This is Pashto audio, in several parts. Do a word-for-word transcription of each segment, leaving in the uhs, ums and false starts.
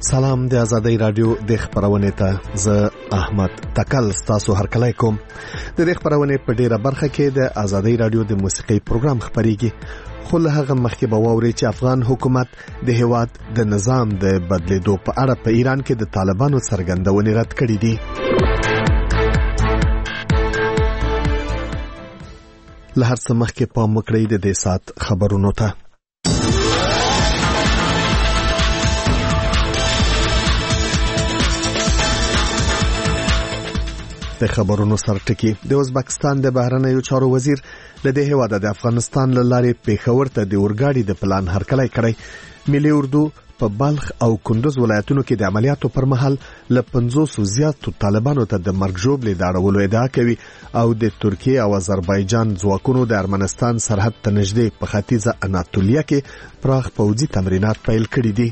سلام د آزادۍ رادیو د خبرونه ته زه احمد تکل تاسو هرکلی کوم. د دې خبرونه په ډیره برخه کې د آزادۍ رادیو د موسیقي پروګرام خبريږي، خو له هغه مخکې به واوري چې افغان حکومت د هیواد د نظام د بدلیدو په اړه په ایران کې د طالبانو څرګندونې رد کړې دي. له هر څه مخکې پام وکړئ د دې سات خبرونو ته. د خبرونو سرټکی د ازبکستان د بهرنیو چارو وزیر له دې هیواده د افغانستان له لارې پیښور ته د اورګاډي د پلان هرکلی کړی. ملي اردو په بلخ او کندوز ولایتونو کې د عملیاتو پر مهال له پنځوس زیاتو طالبانو ته د مرګ ژوبلې د اړولو ادعا کوي او د ترکیه او آذربایجان ځواکونو د ارمنستان سرحد ته نږدې په ختیځه اناتولیا کې پراخ پوځي تمرینات پیل کړي دي.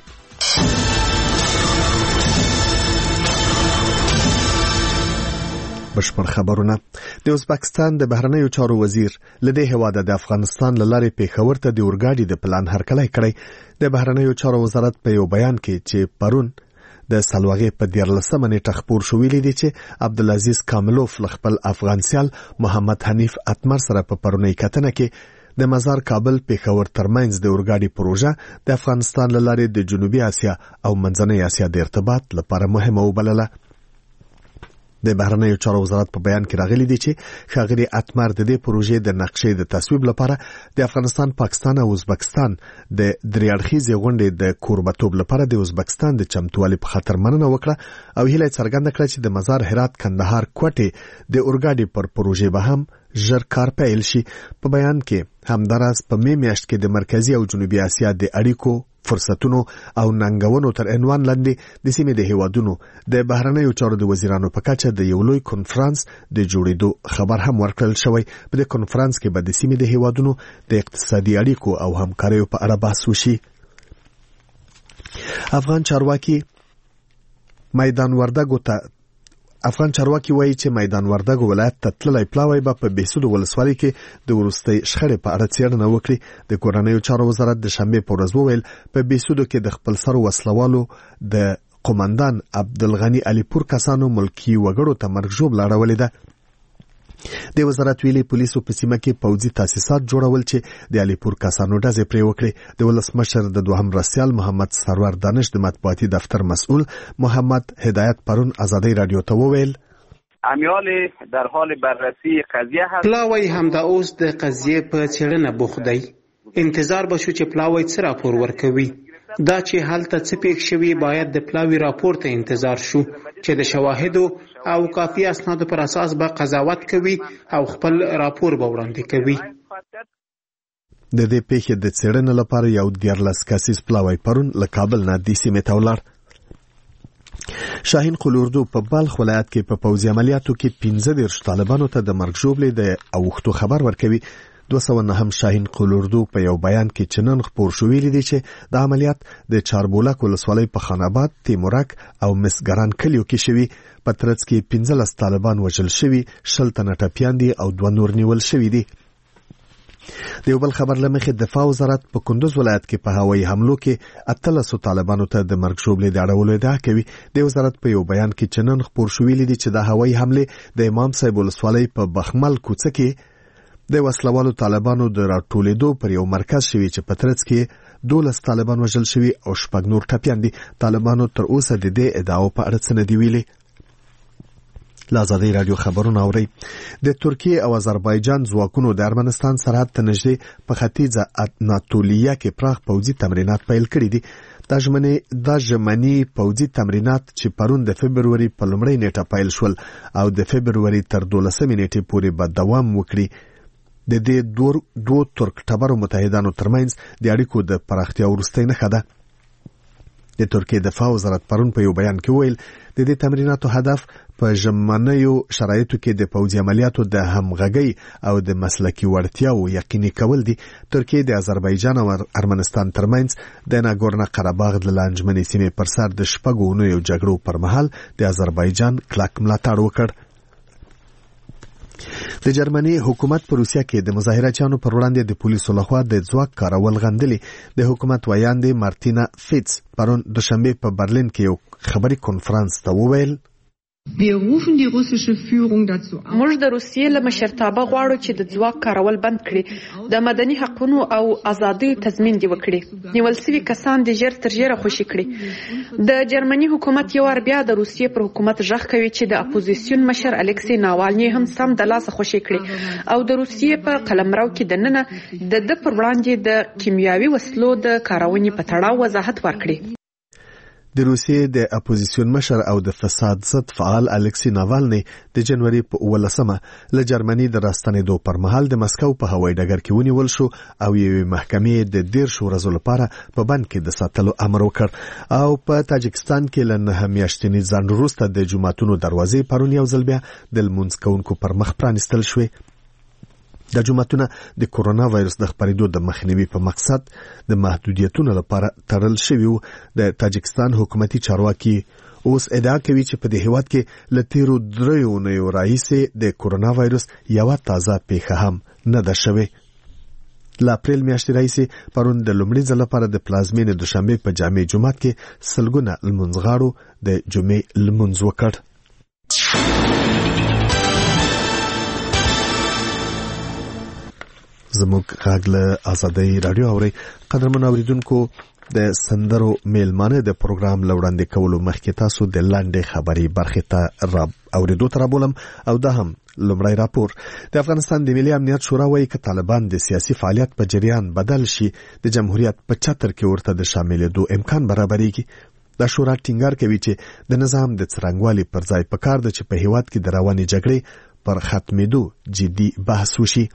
بشپړ خبرونه. د ازبکستان د بهرنیو چارو وزیر له دې هواده د افغانستان له لارې پیښور ته د اورګاډي د پلان هرکلی کړی. د بهرنیو چارو وزارت په یو بیان کې چې پرون د سلواغې په دیارلسمه نیټه خپور شو ویلي دي چې عبدالعزیز کاملوف له خپل افغان سیال محمد حنیف اتمر سره په پرونی کتنه کې د مزار کابل پیښور ترمنځ د اورګاډي پروژه د افغانستان له لارې د جنوبي اسیا او منځنۍ اسیا د ارتباط لپاره مهمه وبلله. د بهرنیو چارو وزارت په بیان کې راغلي دي چې ښاغلي اتمر د دې پروژې د نقشې د تصویب لپاره د افغانستان، پاکستان او ازبکستان د درې اړخیزې غونډې د کوربتوب لپاره د ازبکستان د چمتووالي په خاطر مننه وکړه او هیله څرګنده کړه چې د مزار هرات کندهار کوټې د اورګاډي پر پروژې به هم ژر کار پیل شي. په بیان کې همداراز په می میاشت کې د مرکزی او جنوبي اسیا د اړیکو فرصتونو او ننګونو تر عنوان لاندې د سیمې د هیوادونو د بهرنیو چارو د وزیرانو په کچه د یو لوی کنفرانس د جوړېدو خبر هم ورکړل شوی. په دې کنفرانس کې به د سیمې د هیوادونو د اقتصادي اړیکو او همکاریو په اړه بحث وشي. افغان چارواکي میدان وردګو ته افغان چارواکي وایي چې میدان وردګو ولایت ته تللی پلاوی به په بهسودو ولسوالۍ کې د وروستۍ شخړې په اړه څېړنه وکړي. د کورنیو چارو وزارت د شنبې په ورځ وویل په بهسودو کې د خپلسرو وسلوالو د قومندان عبدالغني علیپور کسانو ملکي وګړو ته مرګ ژوبله اړولې ده. د وزارت ویلي پولیسو په سیمه کې پوځي تاسیسات جوړول چې د علیپور کسانو ډزې پرې وکړي. د ولسمشر د دوهم رسیال محمد سرور دانش د مطبوعاتي دفتر مسئول محمد هدایت پرون آزادۍ رادیو ته وویل امیال در حال بررسی قضیه هست. پلاوی همدا اوس د قضیه په څېړنه بوخت دی. انتظار بشو چې پلاوی څه راپور ورکوي. دا چې هلته څه پېښ شوي باید د پلاوی راپور ته انتظار شو چې د شواهدو او کافي اسنادو پر اساس به قضاوت کوي او خپل راپور به وړاندې کوي. د دې پیښې د څېړنې لپاره یو دیارلس کسیز پلاوی پرون له کابل نه دې سیمې ته ولاړ. شاهین قلوردو په بلخ ولایت کې په پوځي عملیاتو کې پنځه دېرش طالبانو ته د مرګ ژوبلې د اوښتو خبر ورکوي. دوه سوه نهم شاهین قلوردو په یو بیان کې چې نن خپور شو ویلي دي چې د عملیات د چاربولک ولسوالۍ په خاناباد، تیمورک او مسګران کلیو کې شوي. په ترڅ کې پنځلس طالبان وژل شوي، شل تنه ټپیان دي او دوه نور نیول شوي دي. د یو بل خبر له مخې دفاع وزارت په کندوز ولایت کې په هوایي حملو کې اتلسو طالبانو ته د مرګ ژوبلې د اړولو ادعا کوي. د وزارت په یو بیان کې چې نن خپور شو ویلي دي چې د هوایي حملې د امام صاحب ولسوالۍ په بخمل کوڅه کې د وسلوالو طالبانو د راټولېدو پر یو مرکز شوي چې په ترڅ کې دولس طالبان وژل شوي او شپږ نور ټپیان دي. طالبانو تر اوسه د دې ادعاو په اړه څه نه دي ویلي. له آزادۍ رادیو خبرونه اورئ. د ترکیه او آذربایجان ځواکونو د ارمنستان سرحد ته نږدې په ختیځه اناتولیا کې پراخ پوځي تمرینات پیل کړي دي. دا ژمنې دا ژمني پوځي تمرینات چې پرون د فبروري په لومړۍ نیټه پیل شول او د فبروري تر دولسمې نیټې پورې به دوام وکړي. د دې دوه ترک ټبرو متحدانو ترمنځ د اړیکو د پراختیا وروستۍ نښه ده. د ترکیه دفاع وزارت پرون په یو بیان کې ویل د دې تمریناتو هدف په ژمنیو شرایطو کې د پوځي عملیاتو د همغږۍ او د مسلکي وړتیاو یقیني کول دي. ترکیه د آذربایجان او ارمنستان ترمنځ د ناګورنو قرهباغ د لانجمنې سیمې پر سر د شپږو اونیو جګړو پر مهال د آذربایجان کلک ملاتړ وکړ. د جرمني حکومت په روسیه کې د مظاهرچیانو پر وړاندې د پولیسو لخوا د ځواک کارول غندلي. د حکومت ویاندې مارتینا فیتس پرون دوشنبه په برلین کې یو خبري کنفرانس ته وویل: موږ د روسیې له مشرتابه غواړو چې د ځواک کارول بند کړي، د مدني حقونو او ازادیو تضمین دی وکړي، نیول شوي کسان د ژر تر ژره خوشي کړي. د جرمني حکومت یو وار بیا د روسیې پر حکومت ژغ کوي چې د اپوزیسیون مشر الکسی ناوالني هم سم د لاسه خوشي کړي او د روسیې په قلمرو کې دننه د د پر وړاندې د کیمیاوي وسلو د کارونې په تړاو وضاحت ورکړي. د روسیې د اپوزیسیون مشر او د فساد ضد فعال الکسی ناوالني د جنوري په ولسمه له جرمني د راستنېدو پر مهال د مسکو په هوایي ډګر کې ونیول شو او یوې محکمې د دیرش ورځو لپاره په بند کې د ساتلو امر وکړ. او په تاجکستان کې له نهه میاشتني ځنډ وروسته د جوماتونو دروازې پرون یو ځل بیا د لمونځ کوونکو پر مخ پرانیستل شوې. د جوماتونه د کورونا وایرس د خپرېدو د مخنیوي په مقصد د محدودیتونو لپاره تړل شوي وو. د تاجکستان حکومتي چارواکي اوس ادعا کوي چې په دې هیواد کې له تیرو دریو اونیو راهیسې د کورونا وایرس یوه تازه پیښه هم نه ده شوې. له اپریل میاشتې راهیسې پرون د لومړي ځل لپاره د پلازمینې دوشنبه په جامع جومات کې سلګونه لمونځغاړو د جمعې لمونځ وکړ. زموږ غږ له آزادۍ رادیو اوري. قدرمن اوریدونکو، د سندرو میلمانه د پروګرام لوړاندې کولو مخکې تاسو د لاندې خبري برخه ته را اوریدو تر بولم او دا هم لومړی راپور. د افغانستان د ملي امنیت شورا وايي چې طالبان د سیاسي فعالیت په جریان بدل شي د جمهوریت په چتر کې ورته د شاملېدو امکان برابرېږي. دا شورا ټینګار کوي چې د نظام د څرنګوالي پر ځای پکار ده چې په هیواد کې د روانې جګړې پر ختمېدو جدي بحث وشي.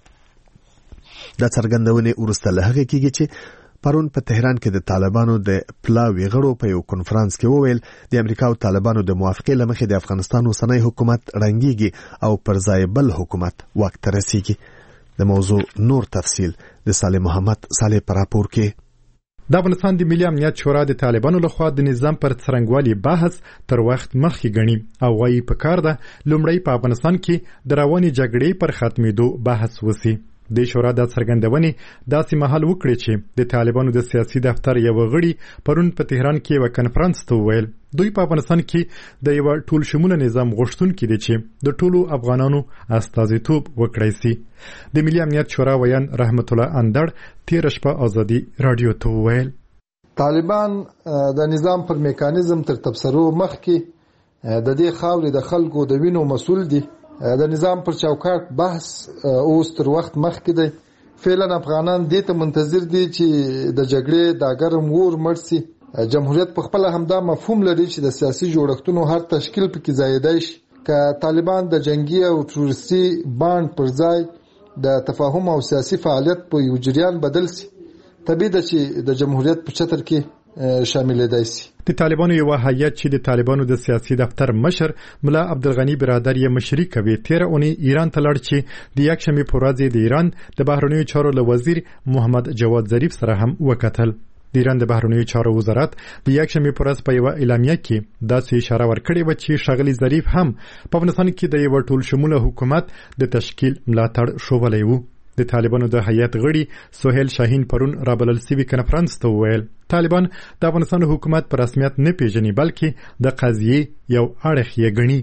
دا څرګندونه ورسته له هغه کېږي چې پرون په تهران کې د طالبانو د پلاوي غړو په یو کنفرانس کې وویل د امریکا او طالبانو د موافقې لمخې د افغانستان اوسنی حکومت رنګيږي او پر ځای بل حکومت وخت رسیږي. د موضوع نور تفصیل د صالح محمد صالح پر راپور کې. د افغانستان د ملي امنیت شورا د طالبانو لخوا د نظام پر څرنګوالي بحث تر وخت مخکې ګڼي او وايي په کار ده لومړی په افغانستان کې د روانې جګړې پر ختمېدو بحث وسی. د شورا د څرګندونې داسې مهال وکړي چې د طالبانو د سیاسي دفتر یو غړي پرون په تهران کې یو کنفرانس ته وویل دوی په افغانستان کې د یو ټول شموله نظام غوښتونکي دي چې د ټولو افغانانو استازیتوب وکړي سي. د ملي امنیت شورا ویان رحمت الله اندړ تیر شپه ازادي رادیو ته وویل طالبان د نظام پر میکانیزم تر تبصرو مخکې د دې خاورې د خلکو د وینو مسؤل دي. د نظام پر چوکاټ بحث اوس تر وخت مخکې دی. فعلا افغانان دې ته منتظر دي چې د جګړې د ګرم اور مړ شي. جمهوریت په خپل همدا مفهوم لري چې د سیاسي جوړښتونو هر تشکیل پکې زیاتای شي. که طالبان د جنگي او تروریستي باند پر ځای د تفاهم او سیاسي فعالیت په یو جریان بدل شي، طبیعي ده چې د جمهوریت په چتر کې شاملېدای شي. د طالبانو یو هیئت چې د طالبانو د سیاسي دفتر مشر ملا عبدالغنی برادر یې مشري کوي تیر اونۍ ایران ته لاړ چې د یکشنبې په ورځ د ایران د بهرنیو چارو له وزیر محمد جواد ظریف سره هم وکتل. د ایران د بهرنیو چارو وزارت د یکشنبې په ورځ په یو اعلامیه کې داسې اشاره ورکړې و چې ښاغلي ظریف هم په افغانستان کې د یو ټول شموله حکومت د تشکیل ملاتړ شولی و. د طالبانو د هیئت غړي سهیل شاهین پرون رابلل سوي کنفرانس ته وویل طالبان د افغانستان حکومت په رسمیت نه پیژني بلکې د قضیې یو اړخ یې ګڼي.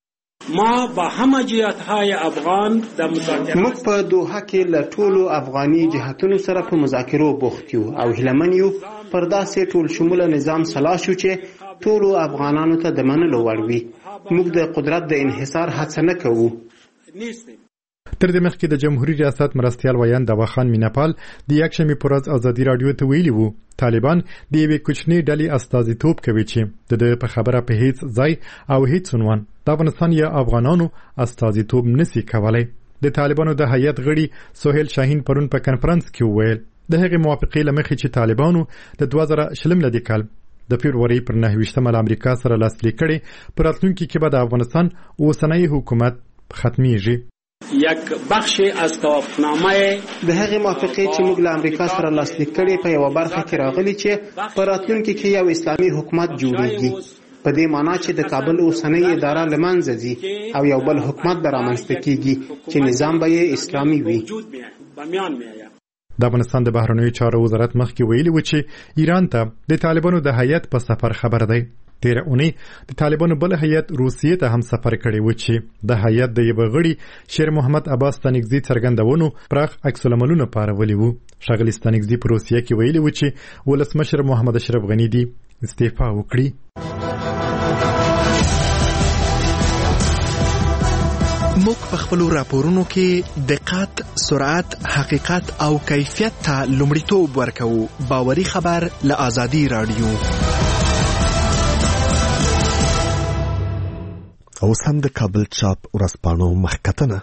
ما با همه جهت‌های افغان د مذاکرات موږ په دوحه کې له ټولو افغاني جهتونو سره په مذاکرو بوخت یو او هیلمن یو پر داسې ټول شموله نظام سلا شو چې ټولو افغانانو ته د منلو وړ وي. موږ د قدرت د انحصار هڅه نه کوو. تر دې مخکې د جمهوریت ریاست مرستیال ویان دواخان میناپال د یکشنبې په ورځ ازادي رادیو ته ویلي وو طالبان د یوې کوچنۍ ډلې استازیتوب کوي چې د دې په خبره په هیڅ ځای او هیڅ عنوان د افغانستان یا افغانانو استازیتوب نشي کولای. د طالبانو د هیئت غړي سهیل شاهین پرون په کنفرانس کې وویل د هغې موافقې له مخې چې طالبانو د دوه زره شلم لدې کال د فبروري پر نهه ویشتمه له امریکا سره لاسلیک کړي په راتلونکي کې به د افغانستان اوسنی حکومت ختمیږي. یک بخش از توافقنامه د هغې موافقې چې موږ له امریکا سره لاسلیک کړي په یوه برخه کې راغلي چې په راتلونکي کې یو اسلامي حکومت جوړیږي. په دې معنی چې د کابل اوسنۍ اداره له منځه ځي او یو بل حکومت به رامنځته کیږي چې نظام به یې اسلامي وي. د افغانستان د بهرنیو چارو وزارت مخکې ویلي و چې ایران ته د طالبانو د هیئت په سفر خبر دی. تیره اونۍ د طالبانو بل هیئت روسیې ته هم سفر کړی و چې د هیئت د یوه غړي شیر محمد عباس ستانکزي څرګندونو پراخ عکس العملونه پارولي وو. ښاغلي ستانکزي په روسیه کې ویلي و چې ولسمشر محمد اشرف غني دي استعفا وکړي. موږ په خپلو راپورونو کې دقت، سرعت، حقیقت او کیفیت ته لومړیتوب ورکوو. باوري خبر له آزادي راډیو. اوس هم د کابل چاپ ورځپاڼو مخکتنه.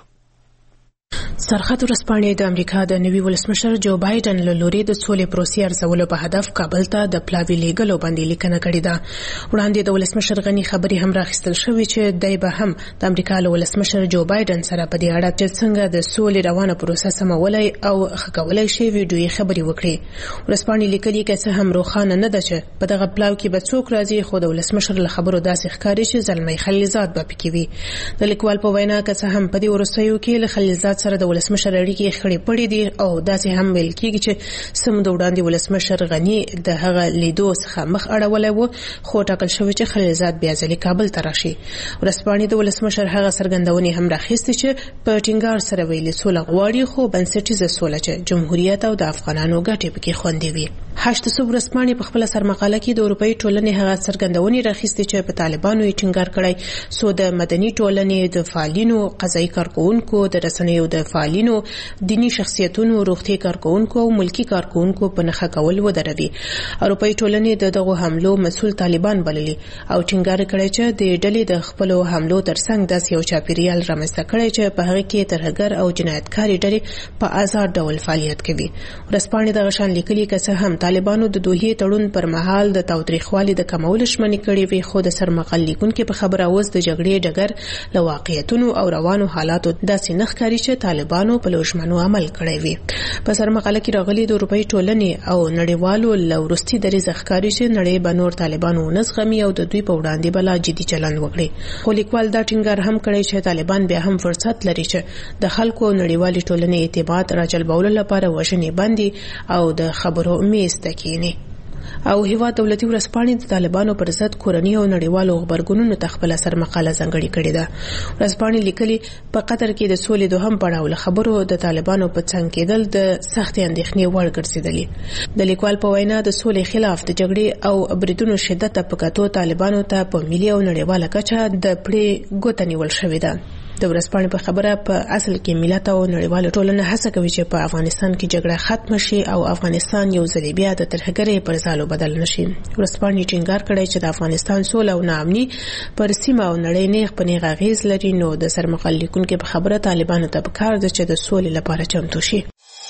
سرحد ورځپاڼې د امریکا د نوي ولسمشر جو بایدن له لوري د سولې پروسې ارزولو په هدف کابل ته د پلاوي لیږلو باندې لیکنه کړې ده. وړاندې د ولسمشر غني خبرې هم راخیستل شوې چې دی به هم د امریکا له ولسمشر جو بایدن سره په دې اړه چې څنګه د سولې روانه پروسه سمولای او ښه کولای شي ویډیويي خبرې وکړي. ورځپاڼې لیکلي که څه هم روښانه نه ده چې په دغه پلاو کې به څوک راځي، خو د ولسمشر له خبرو داسې ښکاري چې زلمی خلیلزاد به پکې وي. د لیکوال په وینا که څه هم په دې وروستیو کې له خلیلزاد سره د ولسمشر اړیکې خړې پړې دي او داسې هم ویل کېږي چې سم د وړاندې ولسمشر غني د هغه لیدو څخه مخ اړولی و، خو ټاکل شوی چې خلیلزاد بیا ځلې کابل ته راشي. ورځپاڼې د ولسمشر هغه څرګندونې هم راخیستې چې په ټینګار سره ویلي سوله غواړي، خو بنسټیزه سوله چې جمهوریت او د افغانانو ګټې پکې خوندي وي. هشت سو ورځپاڼې په خپل سرمقاله کې د اروپאי ټولنې هغه څرګندونې راخیستې چې په طالبانو یې ټینګار کړی سو د مدني ټولنې د فعالینو، قضایي کارکونکو، د رسنیو د فعالینو، دینی شخصیتونو، روغتي کارکونکو او ملکی کارکونکو په نښه کول ودروي. اروپאי ټولنې د دغه حملو مسؤل طالبان بللي او ټینګار کړی چې د ډلې د خپل حملو ترڅنګ داسې یو چاپیریال رامنځته کړی چې په هغه کې ترهګر او جنایتکاري ډلې په آزاد ډول فعالیت کوي. ورځپاڼې دغه شان لیکلي که څه هم طالبانو د دوحې تړون پر مهال د تاوتریخوالي د کمولو ژمنې کړې وي، خو د سرمقال لیکونکو په خبره اوس د جګړې ډګر له واقعیتونو او روانو حالاتو داسې نه ښکاري چې طالبانو په لوژمنو عمل کړی وي. په سرمقاله کې راغلي د اروپאי ټولنې او نړیوالو له وروستي دریځ ښکاري چې نړۍ به نور طالبانو ونه زغمي او د دوی په وړاندې به لا جدي چلند وکړي. خو لیکوال دا ټینګار هم کړی چې طالبان بیا هم فرصت لري چې د خلکو او نړیوالې ټولنې اعتماد راجلبولو لپاره وژنې بندي او د خبرو میز ته کینی. او هیواد دولتي ورځپاڼې د طالبانو پر ضد کورني او نړیوالو خبرګونونو ته خپل سرمقاله ځانګړې کړې ده. ورځپاڼې لیکلي په قطر کې د سولې دوهم پړاو له خبرو د طالبانو په څنګ کېدل د سختې اندېښنې وړ ګرځېدلي. د لیکوال په وینا د سولې خلاف د جګړې او بریدونو شدت په کتو طالبانو ته په ملي او نړیواله کچه د پړې ګوته نیول شوې ده. د ورځپاڼې په خبره په اصل کې ملت او نړیواله ټولنه هڅه کوي چې په افغانستان کې جګړه ختم شي او افغانستان یو ځل بیا د ترهګرۍ پر ځالو بدل نشي. ورځپاڼې ټینګار کړی چې د افغانستان سوله او ناامني پر سیمه او نړۍ نیغ په نیغ اغېز لري، نو د سرمقال لیکونکو په خبره طالبانو ته پکار ده چې د سولې لپاره چمتو شي.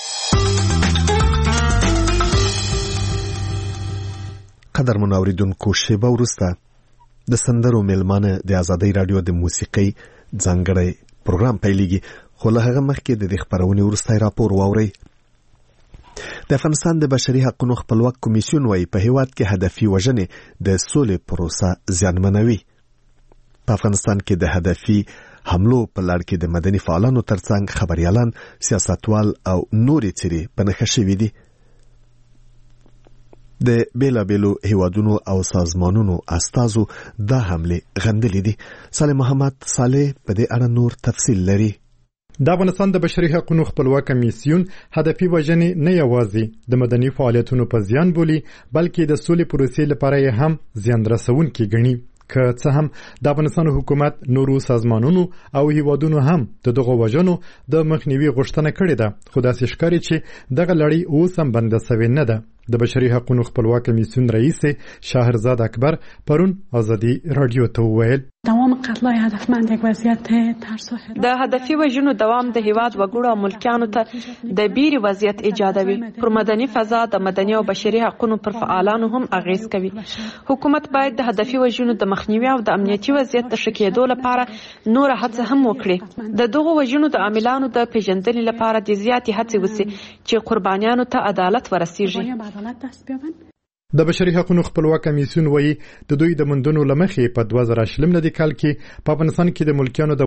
قدر منوریدونکو شیبه وروسته د سندرو میلمانه د آزادۍ رادیو د موسیقۍ ځانګړی پروګرام پیلېږي، خو له هغه مخکې د دې خپرونې وروستی راپور واورئ. د افغانستان د بشري حقوقو خپلواک کمیسیون وايي په هیواد کې هدفي وژنې د سولې پروسه زیانمنوي. په افغانستان کې د هدفي حملو په لړ کې د مدني فعالانو ترڅنګ خبريالان، سیاستوال او نورې څیرې په نښه شوي دي. د بیلابیلو هیوادونو او سازمانونو استازو دا حمله غندلې دي. صالح محمد صالح په دې اړه نور تفصیل لري. د افغانستان د بشري حقوقو خپلواک کمیسیون هدفي وژنې نه یوازې د مدني فعالیتونو په زیان بولي، بلکې د سولې پروسې لپاره هم زیان رسونکي ګڼي. که څه هم د افغانستان حکومت نورو سازمانونو او هیوادونو هم د دغه وژنو د مخنیوي غوښتنه کړې ده، خو داسې ښکاري چې دغه لړۍ اوس هم بنده سوې نه ده. د بشري حقوقو خپلواک کمیسیون رئیس شاهرزاد اکبر پرون آزادی رادیو ته وویل دوام قتل‌های هدفمند یک وضعیت ترس و د هدفي وژنو دوام د هیواد وګړو او ملکیانو ته د بیرې وضعیت ایجادوي. پر مدني فضا د مدني او بشري حقوقو پر فعالانو هم اغیز کوي. حکومت باید د هدفي وژنو د مخنیوي او د امنیتي وضعیت د ښه کېدو لپاره نور هڅه هم وکړي. د دغو وژنو د عاملانو د پیژندنې لپاره د زیاتې هڅې وشي چې قربانیانو ته عدالت ورسیږي. د بشري حقوقو خپلواک کمیسیون وایي د دوی د مندونو لمخې په دوه زره شلم کال کې په افغانستان کې د ملکیانو د